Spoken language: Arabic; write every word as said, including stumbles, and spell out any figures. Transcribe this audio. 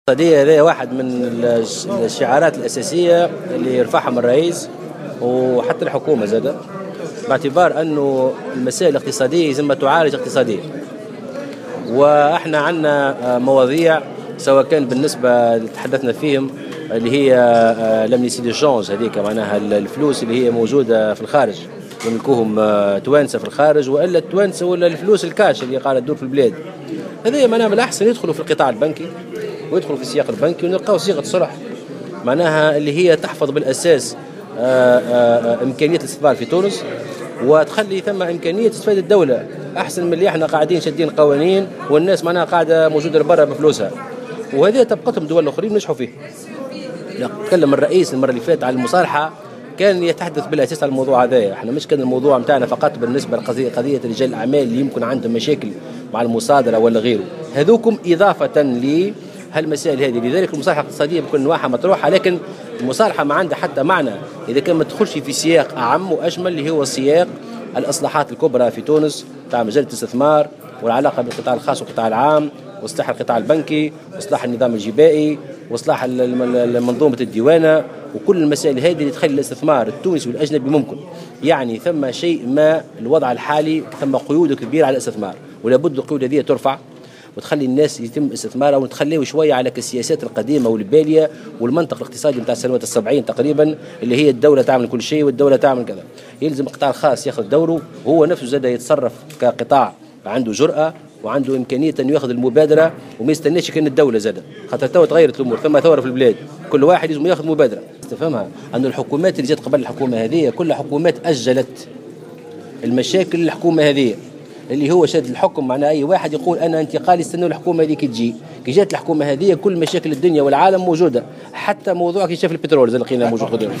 الاقتصادية هذا واحد من الشعارات الأساسية اللي يرفعها من الرئيس وحتى الحكومة زادة، باعتبار أنه المسائل الاقتصادية لازم تعالج اقتصاديا. وإحنا عندنا مواضيع سواء كان بالنسبة اللي تحدثنا فيهم اللي هي لامنيسي دي شونج، هذيك معناها الفلوس اللي هي موجودة في الخارج يملكوهم توانسة في الخارج، وإلا التوانسة ولا الفلوس الكاش اللي قاعدة تدور في البلاد. هذه معناها من الأحسن يدخلوا في القطاع البنكي ويدخلوا في السياق البنكي ونلقاو صيغة صلح معناها اللي هي تحفظ بالأساس آآ آآ إمكانية الاستثمار في تونس، وتخلي ثم إمكانية استفادة الدولة أحسن من اللي احنا قاعدين شادين قوانين والناس معناها قاعدة موجودة لبرا بفلوسها. وهذه طبقتهم دول أخرين نجحوا فيه. تكلم الرئيس المرة اللي فاتت على المصالحة، كان يتحدث بالأساس على الموضوع هذا. احنا مش كان الموضوع متاعنا فقط بالنسبة لقضية قضية رجال الأعمال اللي يمكن عندهم مشاكل مع المصادرة ولا غيره، هذوكم إضافة لي هالمسائل هذه. لذلك المصالحة الاقتصادية بكل نواحيها مطروحة، لكن المصالحة ما عندها حتى معنى إذا كان ما تدخلش في سياق أعم وأجمل اللي هو سياق الإصلاحات الكبرى في تونس تاع مجال الاستثمار والعلاقة بالقطاع الخاص والقطاع العام، واصلاح القطاع البنكي، واصلاح النظام الجبائي، واصلاح منظومة الديوانة، وكل المسائل هذه اللي تخلي الاستثمار التونسي والأجنبي ممكن. يعني ثم شيء ما الوضع الحالي ثم قيود كبيرة على الاستثمار، ولا بد القيود هذه ترفع وتخلي الناس يتم استثمارها، ونتخليه شويه على السياسات القديمه والباليه والمنطق الاقتصادي نتاع السنوات السبعين تقريبا اللي هي الدوله تعمل كل شيء والدوله تعمل كذا. يلزم القطاع الخاص ياخذ دوره، وهو نفسه زاد يتصرف كقطاع عنده جرأه وعنده امكانيه انه ياخذ المبادره وما يستناش كان الدوله زاد، خاطر تو تغيرت الامور، ثم ثوره في البلاد، كل واحد لازم ياخذ مبادره. تفهمها انه الحكومات اللي جات قبل الحكومه هذه كلها حكومات اجلت المشاكل للحكومه هذه، اللي هو شاد الحكم. معناه اي واحد يقول انا انتقالي استنوا الحكومه هذيك تجي، كي جات الحكومه هذه كل مشاكل الدنيا والعالم موجوده، حتى موضوع كشاف البترول زي لقينا موجود.